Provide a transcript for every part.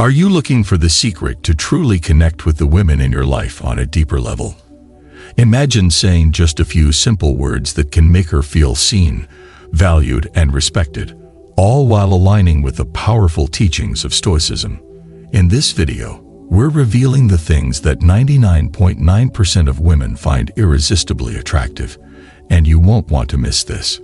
Are you looking for the secret to truly connect with the women in your life on a deeper level? Imagine saying just a few simple words that can make her feel seen, valued, and respected, all while aligning with the powerful teachings of Stoicism. In this video, we're revealing the things that 99.9% of women find irresistibly attractive, and you won't want to miss this.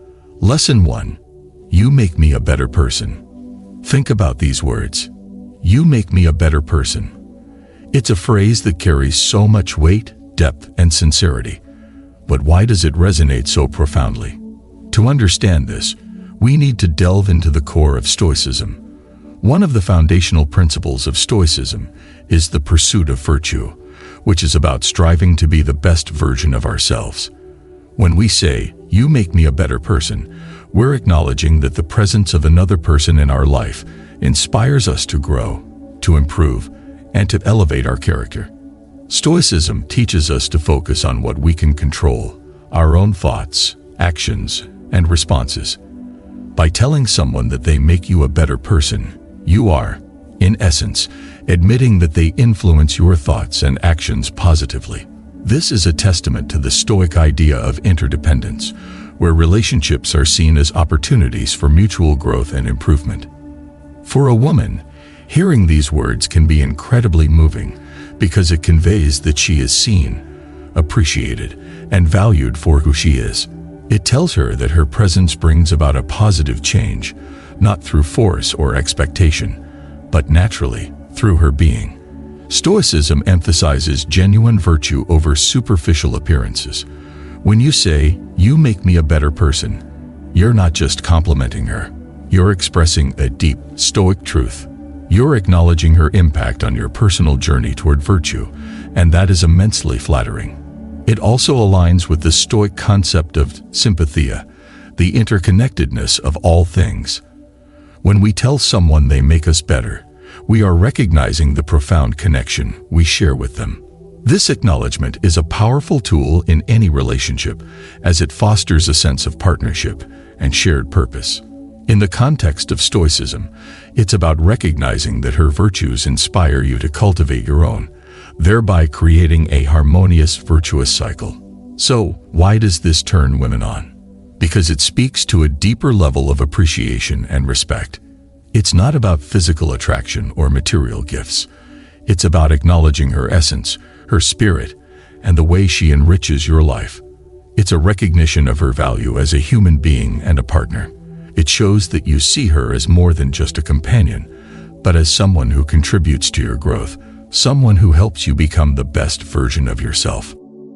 Lesson 1. You make me a better person. Think about these words. You make me a better person. It's a phrase that carries so much weight, depth, and sincerity. But why does it resonate so profoundly? To understand this, we need to delve into the core of Stoicism. One of the foundational principles of Stoicism is the pursuit of virtue, which is about striving to be the best version of ourselves. When we say, "You make me a better person," we're acknowledging that the presence of another person in our life inspires us to grow, to improve, and to elevate our character. Stoicism teaches us to focus on what we can control, our own thoughts, actions, and responses. By telling someone that they make you a better person, you are, in essence, admitting that they influence your thoughts and actions positively. This is a testament to the Stoic idea of interdependence, where relationships are seen as opportunities for mutual growth and improvement. For a woman, hearing these words can be incredibly moving because it conveys that she is seen, appreciated, and valued for who she is. It tells her that her presence brings about a positive change, not through force or expectation, but naturally through her being. Stoicism emphasizes genuine virtue over superficial appearances. When you say, "You make me a better person," you're not just complimenting her. You're expressing a deep, Stoic truth. You're acknowledging her impact on your personal journey toward virtue, and that is immensely flattering. It also aligns with the Stoic concept of sympathia, the interconnectedness of all things. When we tell someone they make us better, we are recognizing the profound connection we share with them. This acknowledgement is a powerful tool in any relationship, as it fosters a sense of partnership and shared purpose. In the context of Stoicism, it's about recognizing that her virtues inspire you to cultivate your own, thereby creating a harmonious, virtuous cycle. So, why does this turn women on? Because it speaks to a deeper level of appreciation and respect. It's not about physical attraction or material gifts. It's about acknowledging her essence, her spirit, and the way she enriches your life. It's a recognition of her value as a human being and a partner. It shows that you see her as more than just a companion, but as someone who contributes to your growth, someone who helps you become the best version of yourself.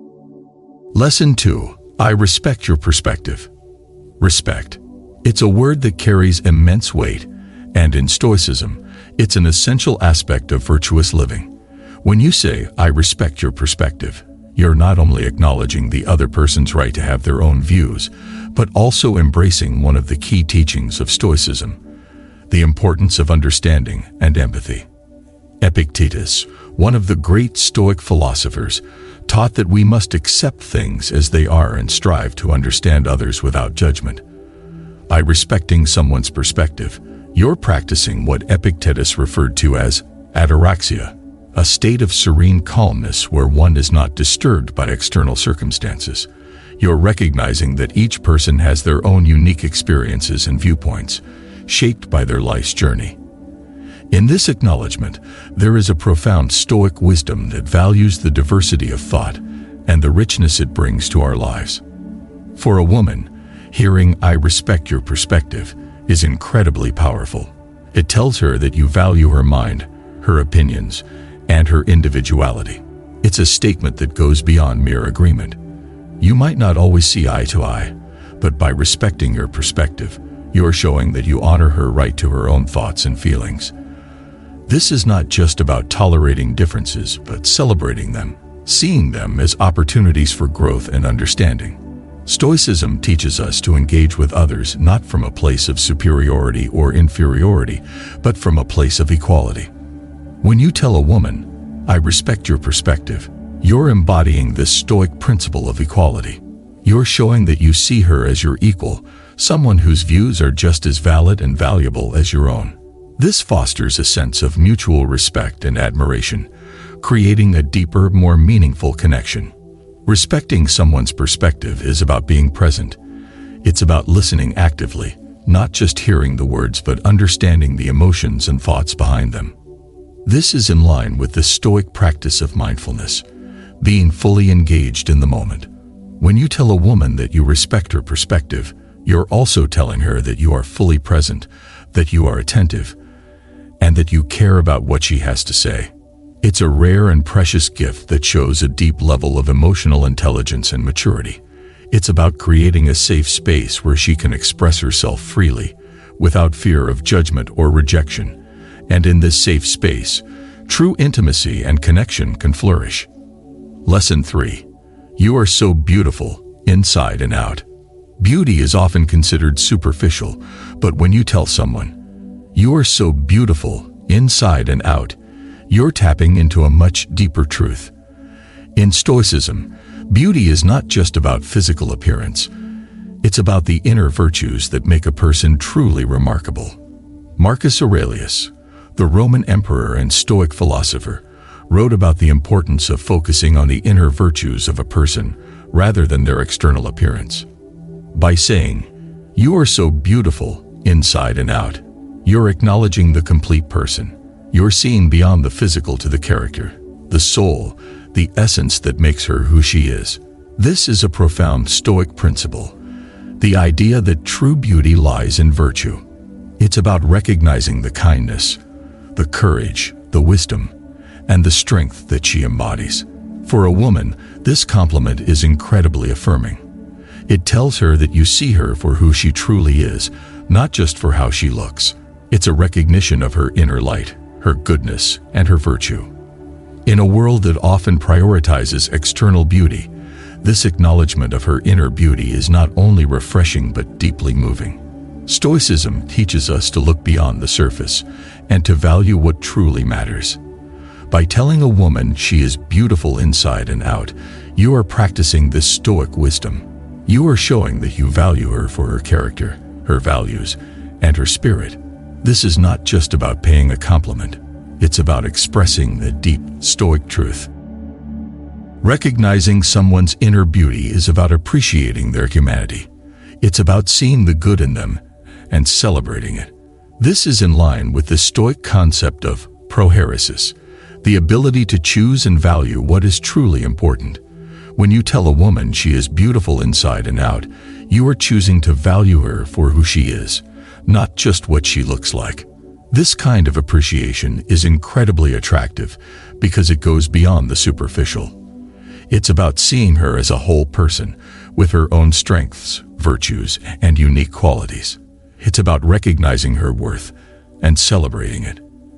Lesson 2. I respect your perspective. Respect. It's a word that carries immense weight, and in Stoicism, it's an essential aspect of virtuous living. When you say, "I respect your perspective," you're not only acknowledging the other person's right to have their own views, but also embracing one of the key teachings of Stoicism, the importance of understanding and empathy. Epictetus, one of the great Stoic philosophers, taught that we must accept things as they are and strive to understand others without judgment. By respecting someone's perspective, you're practicing what Epictetus referred to as ataraxia, a state of serene calmness where one is not disturbed by external circumstances. You're recognizing that each person has their own unique experiences and viewpoints, shaped by their life's journey. In this acknowledgement, there is a profound Stoic wisdom that values the diversity of thought and the richness it brings to our lives. For a woman, hearing "I respect your perspective" is incredibly powerful. It tells her that you value her mind, her opinions, and her individuality. It's a statement that goes beyond mere agreement. You might not always see eye to eye, but by respecting your perspective, you're showing that you honor her right to her own thoughts and feelings. This is not just about tolerating differences, but celebrating them, seeing them as opportunities for growth and understanding. Stoicism teaches us to engage with others not from a place of superiority or inferiority, but from a place of equality. When you tell a woman, "I respect your perspective," you're embodying this Stoic principle of equality. You're showing that you see her as your equal, someone whose views are just as valid and valuable as your own. This fosters a sense of mutual respect and admiration, creating a deeper, more meaningful connection. Respecting someone's perspective is about being present. It's about listening actively, not just hearing the words but understanding the emotions and thoughts behind them. This is in line with the Stoic practice of mindfulness, being fully engaged in the moment. When you tell a woman that you respect her perspective, you're also telling her that you are fully present, that you are attentive, and that you care about what she has to say. It's a rare and precious gift that shows a deep level of emotional intelligence and maturity. It's about creating a safe space where she can express herself freely, without fear of judgment or rejection. And in this safe space, true intimacy and connection can flourish. Lesson 3. You are so beautiful, inside and out. Beauty is often considered superficial, but when you tell someone, you are so beautiful, inside and out, you're tapping into a much deeper truth. In Stoicism, beauty is not just about physical appearance. It's about the inner virtues that make a person truly remarkable. Marcus Aurelius, the Roman emperor and Stoic philosopher, wrote about the importance of focusing on the inner virtues of a person rather than their external appearance. By saying, "You are so beautiful, inside and out," you're acknowledging the complete person. You're seeing beyond the physical to the character, the soul, the essence that makes her who she is. This is a profound Stoic principle, the idea that true beauty lies in virtue. It's about recognizing the kindness, the courage, the wisdom, and the strength that she embodies. For a woman, this compliment is incredibly affirming. It tells her that you see her for who she truly is, not just for how she looks. It's a recognition of her inner light, her goodness, and her virtue. In a world that often prioritizes external beauty, this acknowledgement of her inner beauty is not only refreshing but deeply moving. Stoicism teaches us to look beyond the surface and to value what truly matters. By telling a woman she is beautiful inside and out, you are practicing this Stoic wisdom. You are showing that you value her for her character, her values, and her spirit. This is not just about paying a compliment. It's about expressing the deep Stoic truth. Recognizing someone's inner beauty is about appreciating their humanity. It's about seeing the good in them and celebrating it. This is in line with the Stoic concept of prohairesis, the ability to choose and value what is truly important. When you tell a woman she is beautiful inside and out, you are choosing to value her for who she is, not just what she looks like. This kind of appreciation is incredibly attractive because it goes beyond the superficial. It's about seeing her as a whole person with her own strengths, virtues, and unique qualities. It's about recognizing her worth and celebrating it.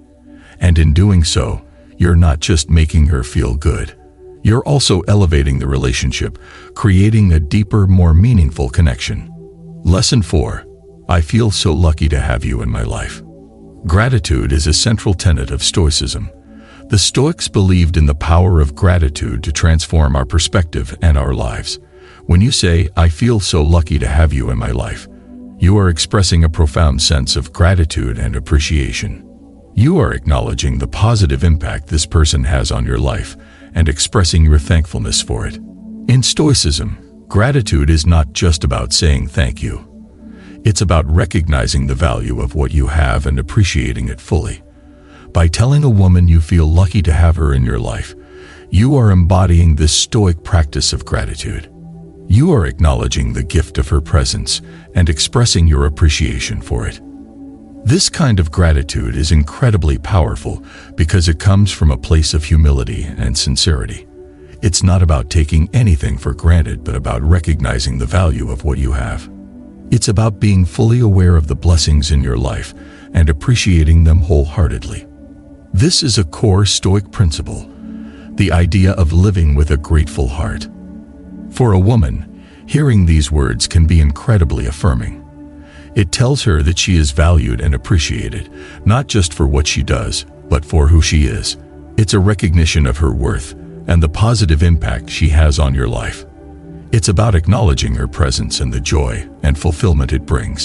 And in doing so, you're not just making her feel good. You're also elevating the relationship, creating a deeper, more meaningful connection. Lesson 4. I feel so lucky to have you in my life. Gratitude is a central tenet of Stoicism. The Stoics believed in the power of gratitude to transform our perspective and our lives. When you say, "I feel so lucky to have you in my life," you are expressing a profound sense of gratitude and appreciation. You are acknowledging the positive impact this person has on your life and expressing your thankfulness for it. In Stoicism, gratitude is not just about saying thank you. It's about recognizing the value of what you have and appreciating it fully. By telling a woman you feel lucky to have her in your life, you are embodying this Stoic practice of gratitude. You are acknowledging the gift of her presence and expressing your appreciation for it. This kind of gratitude is incredibly powerful because it comes from a place of humility and sincerity. It's not about taking anything for granted, but about recognizing the value of what you have. It's about being fully aware of the blessings in your life and appreciating them wholeheartedly. This is a core Stoic principle, the idea of living with a grateful heart. For a woman, hearing these words can be incredibly affirming. It tells her that she is valued and appreciated, not just for what she does, but for who she is. It's a recognition of her worth and the positive impact she has on your life. It's about acknowledging her presence and the joy and fulfillment it brings.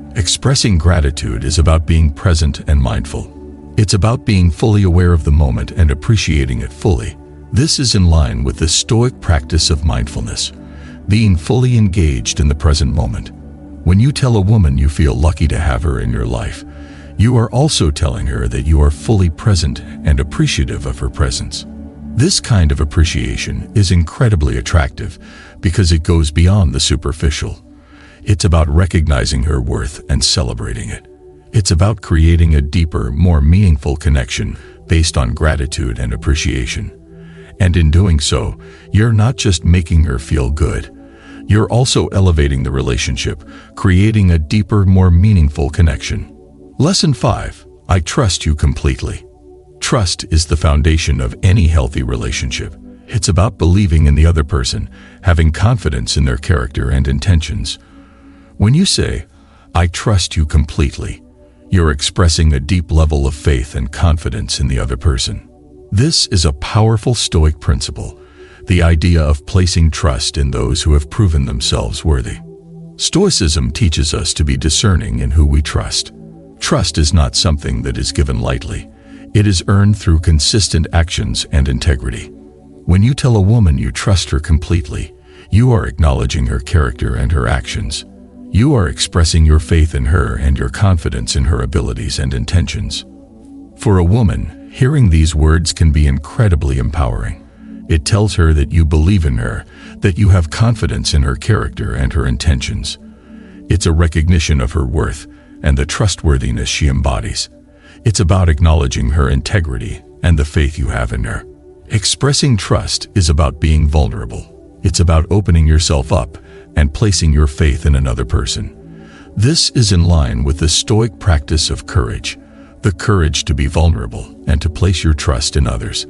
Expressing gratitude is about being present and mindful. It's about being fully aware of the moment and appreciating it fully. This is in line with the Stoic practice of mindfulness, being fully engaged in the present moment. When you tell a woman you feel lucky to have her in your life, you are also telling her that you are fully present and appreciative of her presence. This kind of appreciation is incredibly attractive because it goes beyond the superficial. It's about recognizing her worth and celebrating it. It's about creating a deeper, more meaningful connection based on gratitude and appreciation. And in doing so, you're not just making her feel good. You're also elevating the relationship, creating a deeper, more meaningful connection. Lesson 5. I trust you completely. Trust is the foundation of any healthy relationship. It's about believing in the other person, having confidence in their character and intentions. When you say, "I trust you completely," you're expressing a deep level of faith and confidence in the other person. This is a powerful Stoic principle, the idea of placing trust in those who have proven themselves worthy. Stoicism teaches us to be discerning in who we trust. Trust is not something that is given lightly. It is earned through consistent actions and integrity. When you tell a woman you trust her completely, you are acknowledging her character and her actions. You are expressing your faith in her and your confidence in her abilities and intentions. For a woman, hearing these words can be incredibly empowering. It tells her that you believe in her, that you have confidence in her character and her intentions. It's a recognition of her worth and the trustworthiness she embodies. It's about acknowledging her integrity and the faith you have in her. Expressing trust is about being vulnerable. It's about opening yourself up and placing your faith in another person. This is in line with the Stoic practice of courage, the courage to be vulnerable and to place your trust in others.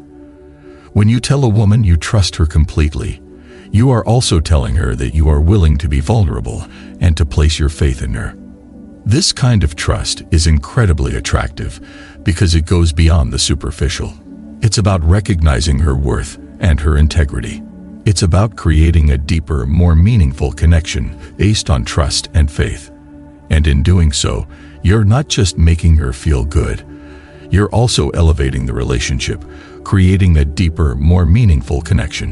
When you tell a woman you trust her completely, you are also telling her that you are willing to be vulnerable and to place your faith in her. This kind of trust is incredibly attractive because it goes beyond the superficial. It's about recognizing her worth and her integrity. It's about creating a deeper, more meaningful connection based on trust and faith. And in doing so, you're not just making her feel good. You're also elevating the relationship, creating a deeper, more meaningful connection.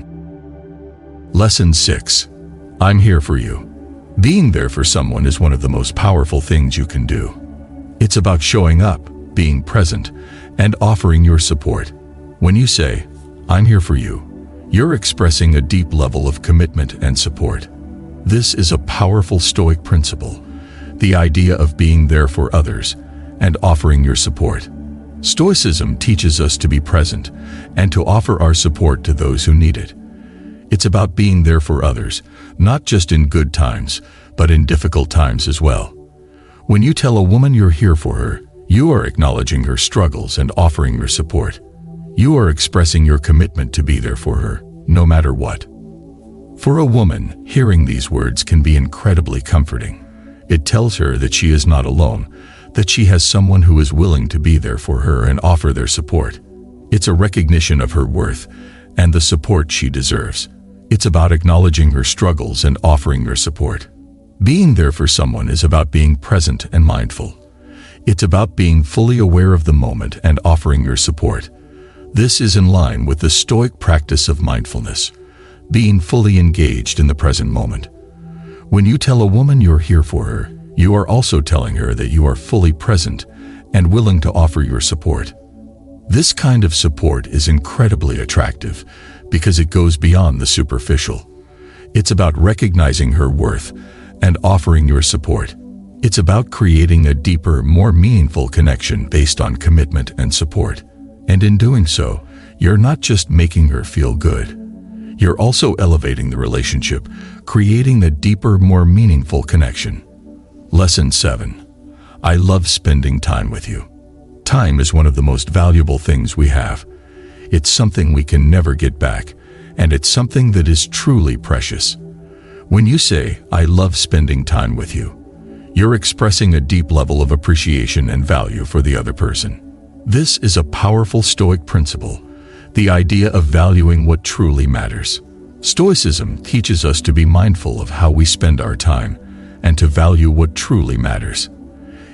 Lesson 6. I'm here for you. Being there for someone is one of the most powerful things you can do. It's about showing up, being present, and offering your support. When you say, "I'm here for you," you're expressing a deep level of commitment and support. This is a powerful Stoic principle, the idea of being there for others and offering your support. Stoicism teaches us to be present and to offer our support to those who need it. It's about being there for others, not just in good times, but in difficult times as well. When you tell a woman you're here for her, you are acknowledging her struggles and offering your support. You are expressing your commitment to be there for her, no matter what. For a woman, hearing these words can be incredibly comforting. It tells her that she is not alone, that she has someone who is willing to be there for her and offer their support. It's a recognition of her worth and the support she deserves. It's about acknowledging her struggles and offering your support. Being there for someone is about being present and mindful. It's about being fully aware of the moment and offering your support. This is in line with the Stoic practice of mindfulness, being fully engaged in the present moment. When you tell a woman you're here for her, you are also telling her that you are fully present and willing to offer your support. This kind of support is incredibly attractive because it goes beyond the superficial. It's about recognizing her worth and offering your support. It's about creating a deeper, more meaningful connection based on commitment and support. And in doing so, you're not just making her feel good. You're also elevating the relationship, creating a deeper, more meaningful connection. Lesson 7. I love spending time with you. Time is one of the most valuable things we have. It's something we can never get back, and it's something that is truly precious. When you say, "I love spending time with you," you're expressing a deep level of appreciation and value for the other person. This is a powerful Stoic principle, the idea of valuing what truly matters. Stoicism teaches us to be mindful of how we spend our time and to value what truly matters.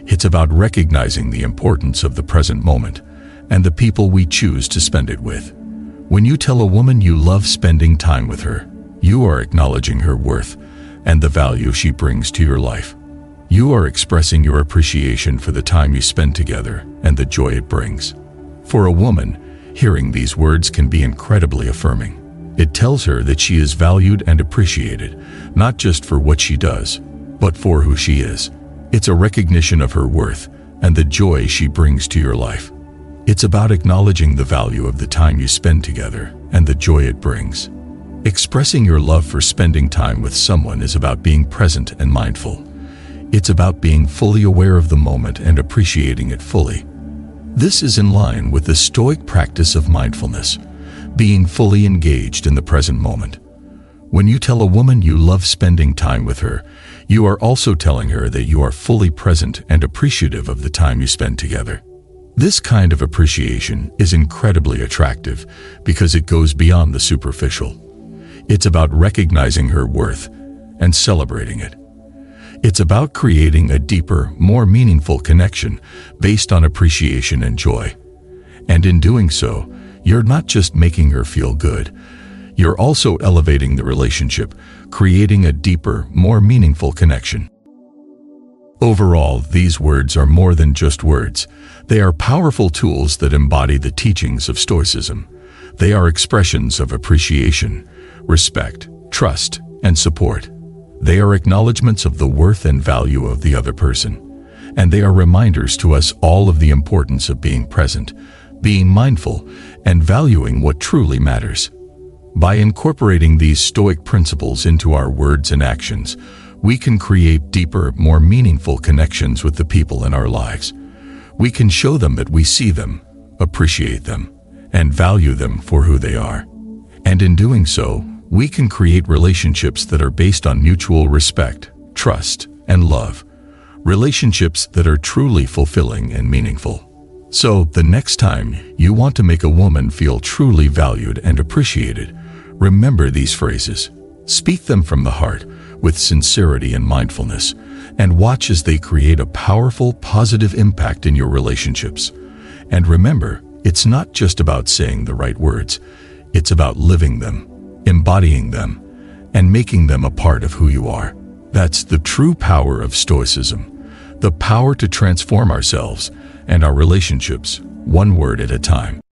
It's about recognizing the importance of the present moment and the people we choose to spend it with. When you tell a woman you love spending time with her, you are acknowledging her worth and the value she brings to your life. You are expressing your appreciation for the time you spend together and the joy it brings. For a woman, hearing these words can be incredibly affirming. It tells her that she is valued and appreciated, not just for what she does, but for who she is. It's a recognition of her worth and the joy she brings to your life. It's about acknowledging the value of the time you spend together and the joy it brings. Expressing your love for spending time with someone is about being present and mindful. It's about being fully aware of the moment and appreciating it fully. This is in line with the Stoic practice of mindfulness, being fully engaged in the present moment. When you tell a woman you love spending time with her, you are also telling her that you are fully present and appreciative of the time you spend together. This kind of appreciation is incredibly attractive because it goes beyond the superficial. It's about recognizing her worth and celebrating it. It's about creating a deeper, more meaningful connection based on appreciation and joy. And in doing so, you're not just making her feel good, you're also elevating the relationship, creating a deeper, more meaningful connection. Overall, these words are more than just words. They are powerful tools that embody the teachings of Stoicism. They are expressions of appreciation, respect, trust, and support. They are acknowledgments of the worth and value of the other person. And they are reminders to us all of the importance of being present, being mindful, and valuing what truly matters. By incorporating these Stoic principles into our words and actions, we can create deeper, more meaningful connections with the people in our lives. We can show them that we see them, appreciate them, and value them for who they are. And in doing so, we can create relationships that are based on mutual respect, trust, and love. Relationships that are truly fulfilling and meaningful. So, the next time you want to make a woman feel truly valued and appreciated, remember these phrases. Speak them from the heart, with sincerity and mindfulness, and watch as they create a powerful, positive impact in your relationships. And remember, it's not just about saying the right words, it's about living them, embodying them, and making them a part of who you are. That's the true power of Stoicism, the power to transform ourselves and our relationships, one word at a time.